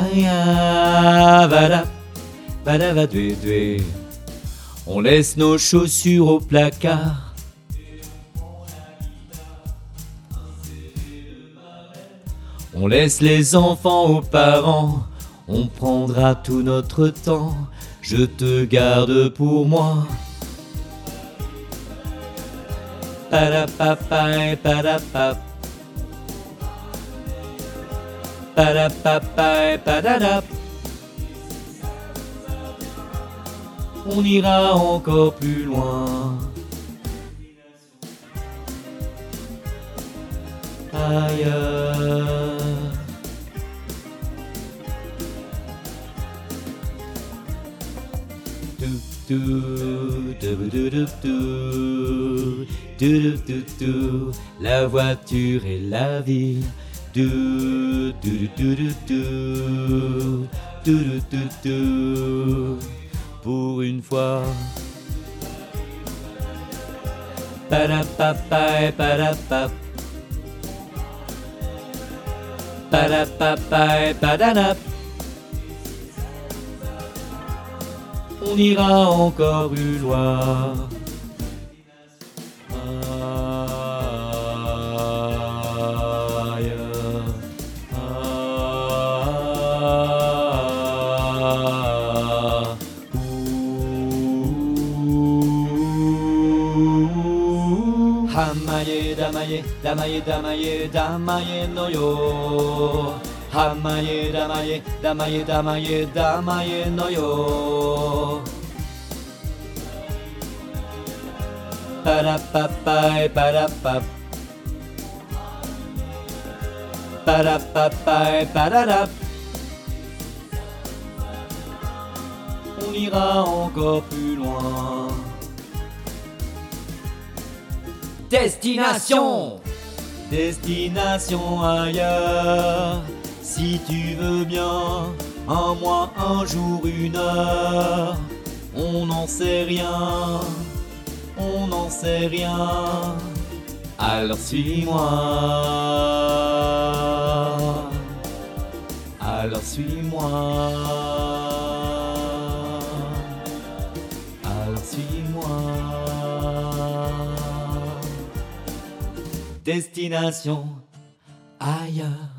Aya, vada, vada, vadoué, doué. On laisse nos chaussures au placard. On laisse les enfants aux parents. On prendra tout notre temps. Je te garde pour moi. Padapapa et padapap. Padapapa et padadap. On ira encore plus loin. Ailleurs. La voiture et la ville. Pour une fois. Padapapa et padapap. Padapapa et padadap. On ira encore plus loin. Ailleurs. Hamaye damaye, damaye damaye, damaye no yo. Hamaye damaye, damaye damaye, damaye no yo. Padapapa et padapap. Padapapa et padadap. On ira encore plus loin. Destination! Destination ailleurs. Si tu veux bien, un mois, un jour, une heure. On n'en sait rien. On n'en sait rien. Alors suis-moi. Alors suis-moi. Alors suis-moi. Destination ailleurs.